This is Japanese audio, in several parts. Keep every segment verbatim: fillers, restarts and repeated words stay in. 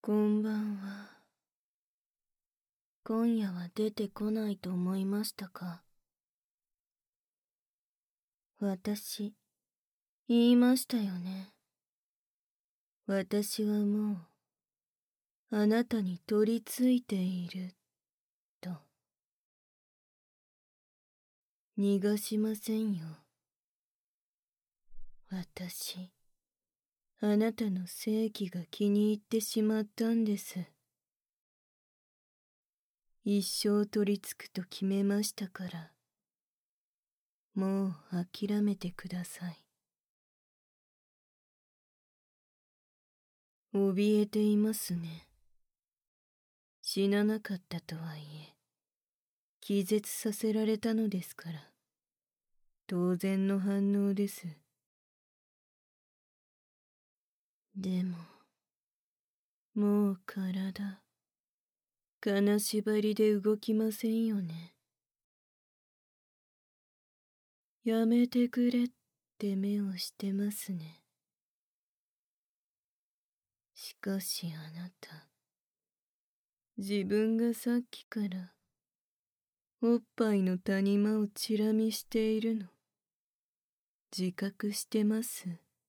こんばんは。今夜は出てこないと思いましたか？私、言いましたよね。私はもう、あなたに取り付いている、と。逃がしませんよ。私、あなたの正気が気に入ってしまったんです。一生取り付くと決めましたから、もう諦めてください。怯えていますね。死ななかったとはいえ、気絶させられたのですから、当然の反応です。でも、もう体、金縛りで動きませんよね。やめてくれって目をしてますね。しかしあなた、自分がさっきからおっぱいの谷間をチラ見しているの、自覚してます。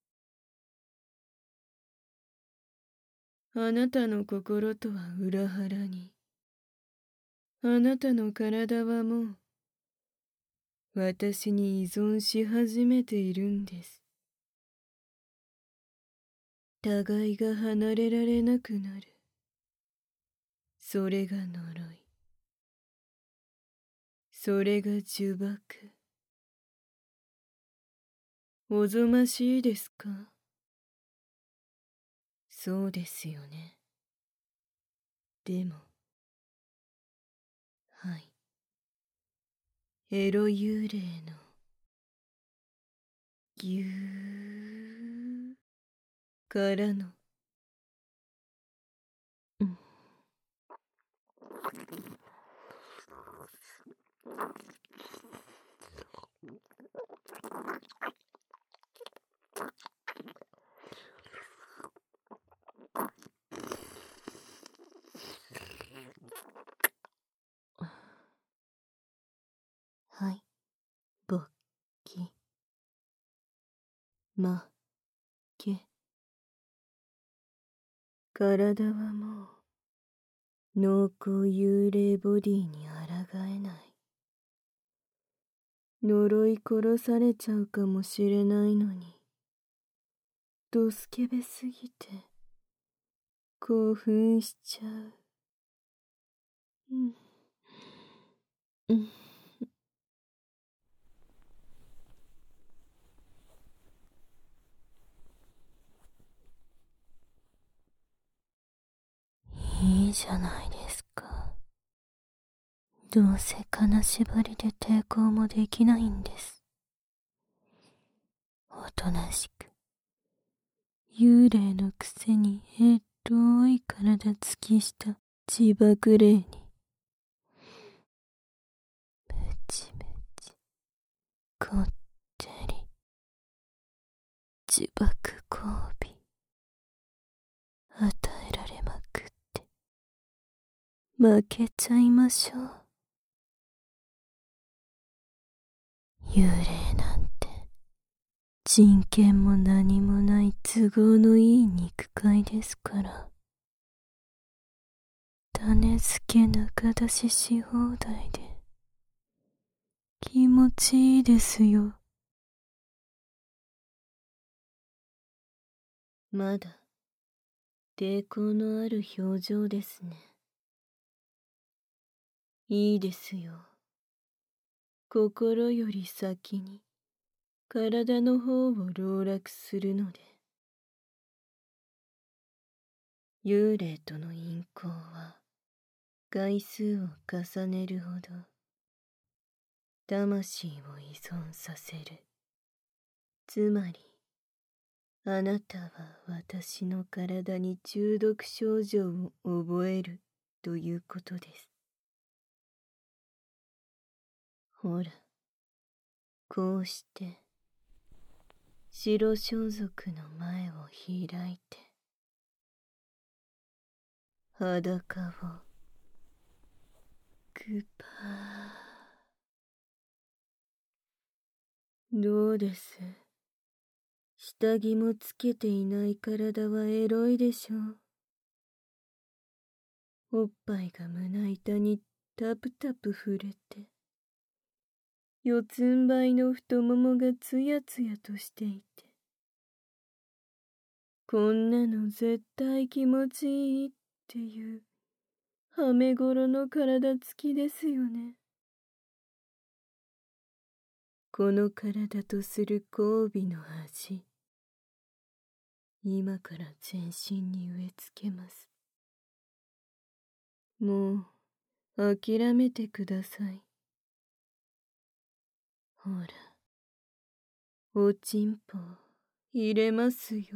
あなたの心とは裏腹に、あなたの体はもう私に依存し始めているんです。互いが離れられなくなる。それが呪い。それが呪縛。おぞましいですか？そうですよね。でも、はい。エロ幽霊の、ぎゅーからの、うん。はい、勃起。ま、け。体はもう、濃厚幽霊ボディに抗えない。呪い殺されちゃうかもしれないのに、ドスケベすぎて、興奮しちゃう。うん。うん。いいじゃないですか。どうせ金縛りで抵抗もできないんです。おとなしく、幽霊のくせにへっとい体つきした自爆霊に、ムチムチ、こってり、自爆交尾、与えられまくって、負けちゃいましょう。幽霊なんて、人権も何もない都合のいい肉塊ですから。種付け中出しし放題で、気持ちいいですよ。まだ、抵抗のある表情ですね。いいですよ。心より先に、体の方を籠絡するので。幽霊との陰行は、回数を重ねるほど、魂を依存させる。つまり、あなたは私の体に中毒症状を覚えるということです。ほら、こうして、白装束の前を開いて、 裸をグパー。どうです？下着もつけていない体はエロいでしょう。おっぱいが胸板にタプタプ触れて、四つん這いの太ももがツヤツヤとしていて、こんなの絶対気持ちいいっていうはめごろの体つきですよね。この体とする交尾の味、今から全身に植え付けます。もう諦めてください。ほら、おちんぽ入れますよ。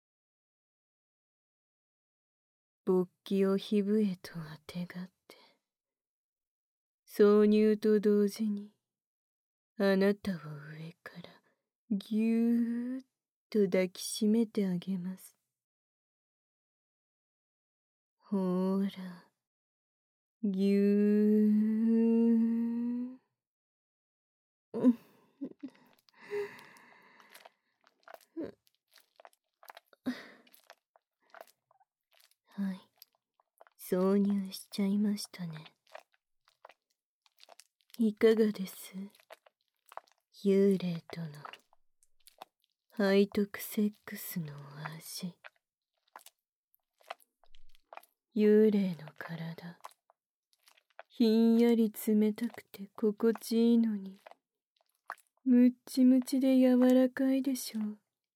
勃起を皮膚へとあてがって、挿入と同時にあなたを上からぎゅーっと抱きしめてあげます。ほーら、ぎゅー。はい、挿入しちゃいましたね。いかがです？幽霊との背徳セックスの味。幽霊の体、ひんやり冷たくて心地いいのに、むっちむちで柔らかいでしょ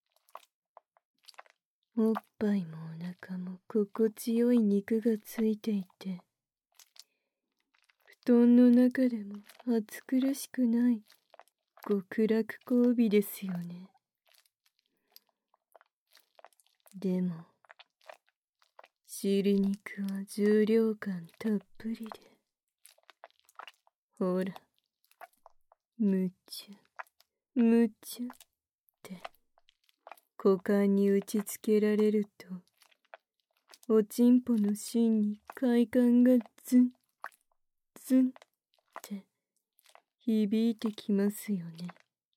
う。おっぱいもお腹も心地よい肉がついていて、布団の中でも暑苦しくない極楽交尾ですよね。でも、尻肉は重量感たっぷりで、ほら、むちゅ、むちゅって、股間に打ちつけられると、おちんぽの芯に快感がズン、ズンって、響いてきますよね。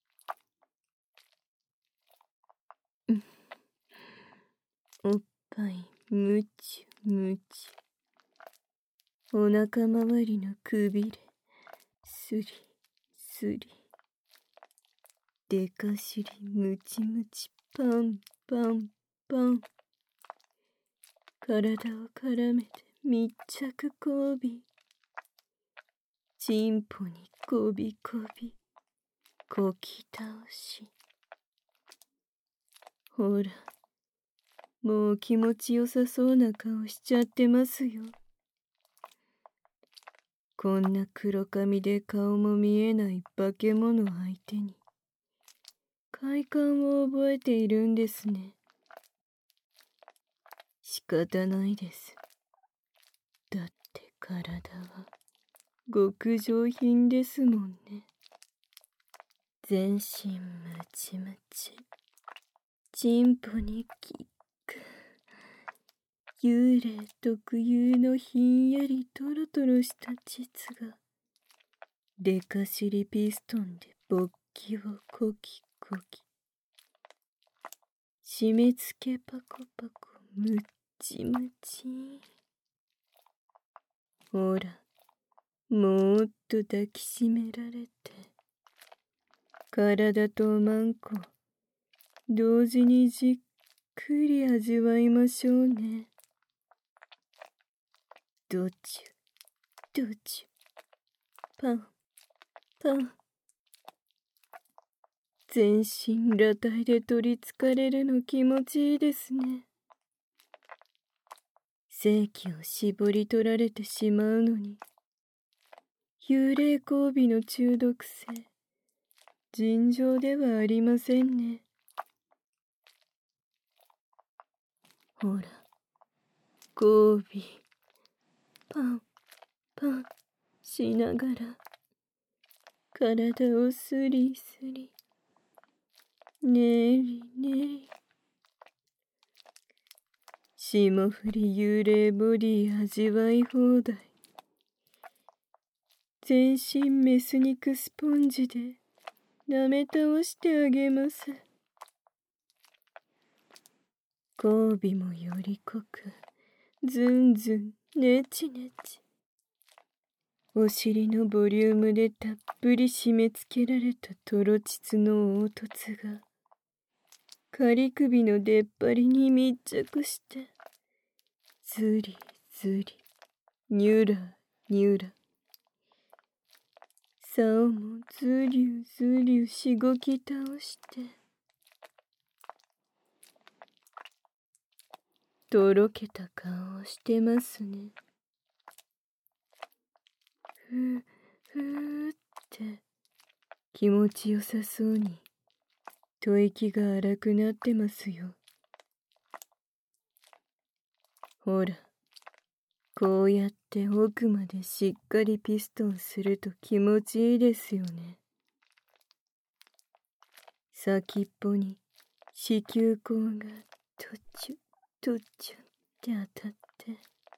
おっぱいむちゅむちゅ、お腹周りのくびれすりすり、でかしりむちむちパンパンパン、体を絡めて密着交尾、チンポにこびこびこき倒し、ほら、もう気持ちよさそうな顔しちゃってますよ。こんな黒髪で顔も見えない化け物相手に快感を覚えているんですね。仕方ないです。だって体は極上品ですもんね。全身ムチムチ、チンポにキック、幽霊特有のひんやりトロトロした膣がでかしりピストンで勃起をコキコキ、締め付けパコパコムッチムチ。ほら、もっと抱きしめられて、体とマンコ同時にじっくり味わいましょうね。どちゅどちゅ、パンパン、全身裸体で取りつかれるの気持ちいいですね。精気を絞り取られてしまうのに、幽霊交尾の中毒性、尋常ではありませんね。ほら、交尾、パンパンしながら、体をスリスリ、ねりねり、 霜降り幽霊ボディ味わい放題。全身メス肉スポンジで舐め倒してあげます。交尾もより濃く、ずんずんねちねち。お尻のボリュームでたっぷり締め付けられたトロチツの凹凸が、仮首の出っ張りに密着して、ずりずり、にゅらにゅら。竿もずりゅずりゅしごき倒して、とろけた顔をしてますね。ふ、ふーって気持ちよさそうに吐息が荒くなってますよ。ほら、こうやって奥までしっかりピストンすると気持ちいいですよね。先っぽに子宮口がトチュトチュって当たって、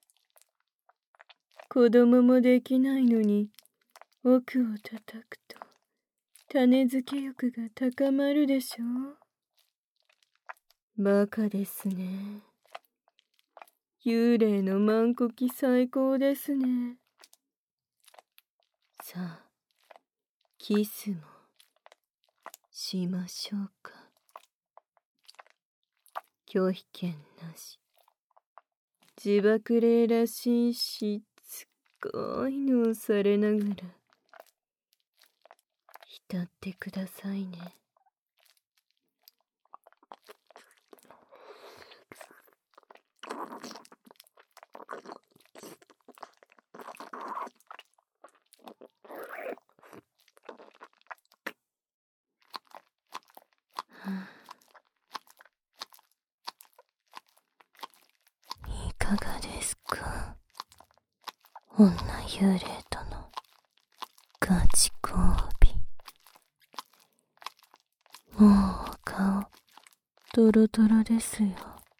子供もできないのに奥を叩くと種付け欲が高まるでしょう。バカですね。幽霊の満呼気最高ですね。さあ、キスもしましょうか。拒否権なし。自爆霊らしいしつこいのをされながら浸ってくださいね。いかがですか、女幽霊とのガチ交尾。もう顔トロトロですよ。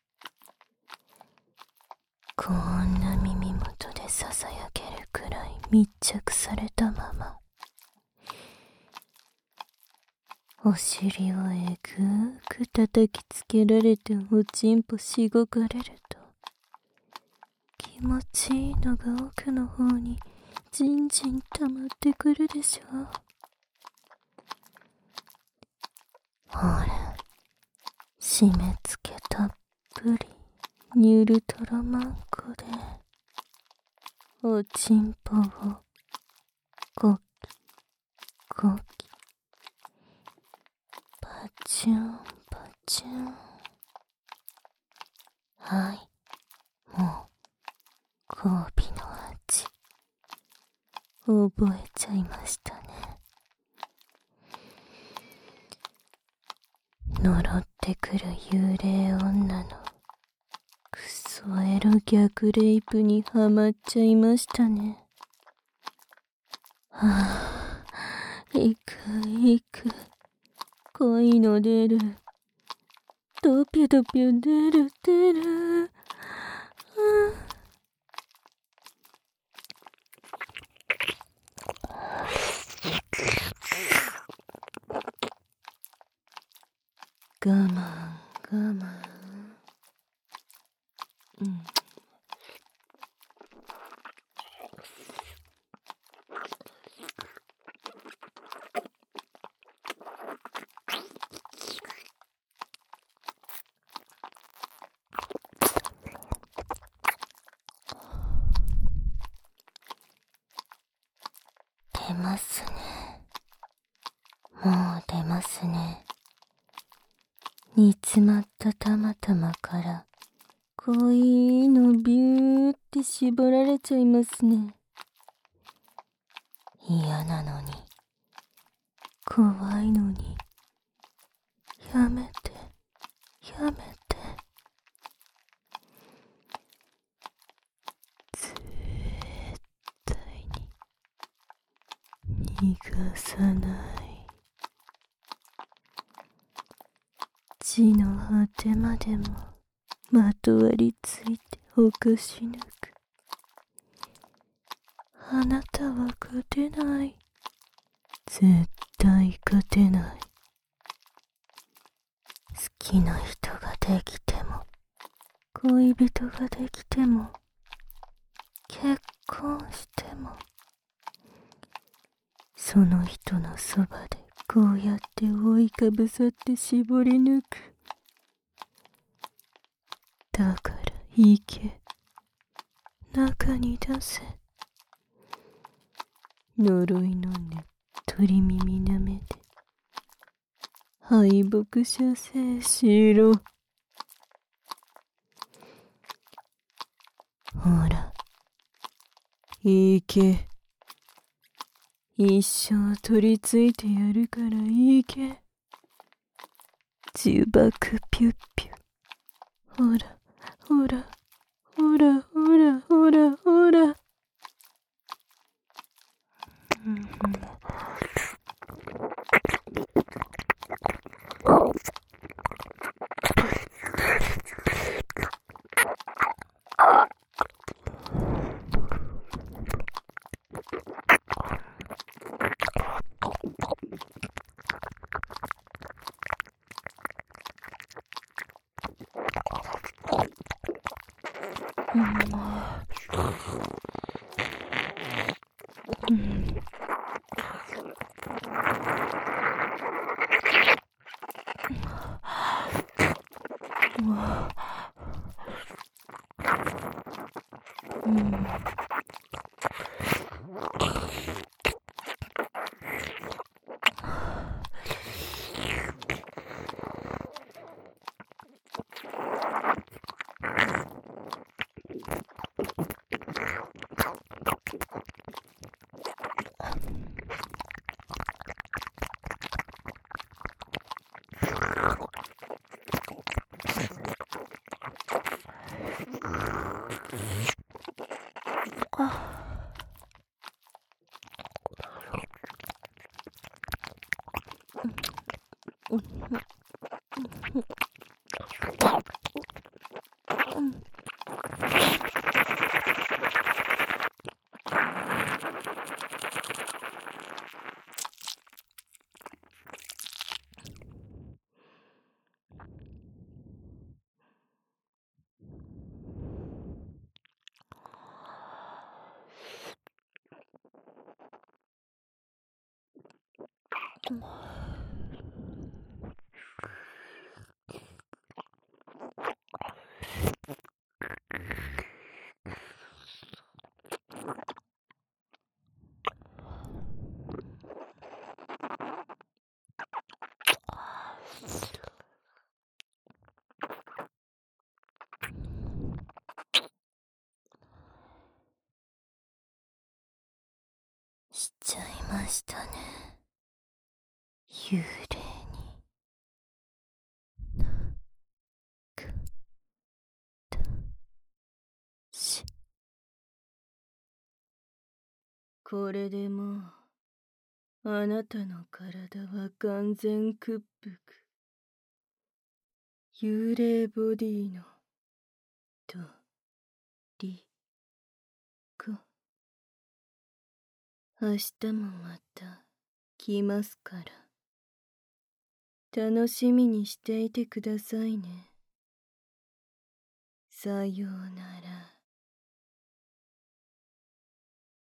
こんな耳元でささやけるくらい密着されたまま、お尻をえぐーく叩きつけられておちんぽしごかれると、気持ちいいのが奥の方にじんじん溜まってくるでしょう。ほら、締め付けたっぷりニュルトロマンコでおちんぽをコキコキパチュンパチュン。はい、もう交尾の味覚えちゃいましたね。呪ってくる幽霊女のクソエロ逆レイプにハマっちゃいましたね。はぁ、いくいく、濃いの出る、ドピュドピュ出る出る。我慢我慢。うん。出ますね。もう出ますね。煮詰まったたまたまから濃いのビューって絞られちゃいますね。嫌なのに怖いのに、やめてやめて。絶対に逃がさない。地の果てまでもまとわりついておかし抜く。あなたは勝てない。絶対勝てない。好きな人ができても、恋人ができても、結婚しても、その人のそばでこうやって覆いかぶさって絞り抜く。だから行け、中に出せ。呪いのねっとり耳なめで敗北射精しろ。ほら、行け。一生取り付いてやるから行け。呪縛ピュッピュ。ほら、ほら、ほら、ほら、ほら、ほら。しちゃいましたね。幽霊になくたし。これでもうあなたの体は完全屈服。幽霊ボディのとりこ。明日もまた来ますから、楽しみにしていてくださいね。さようなら。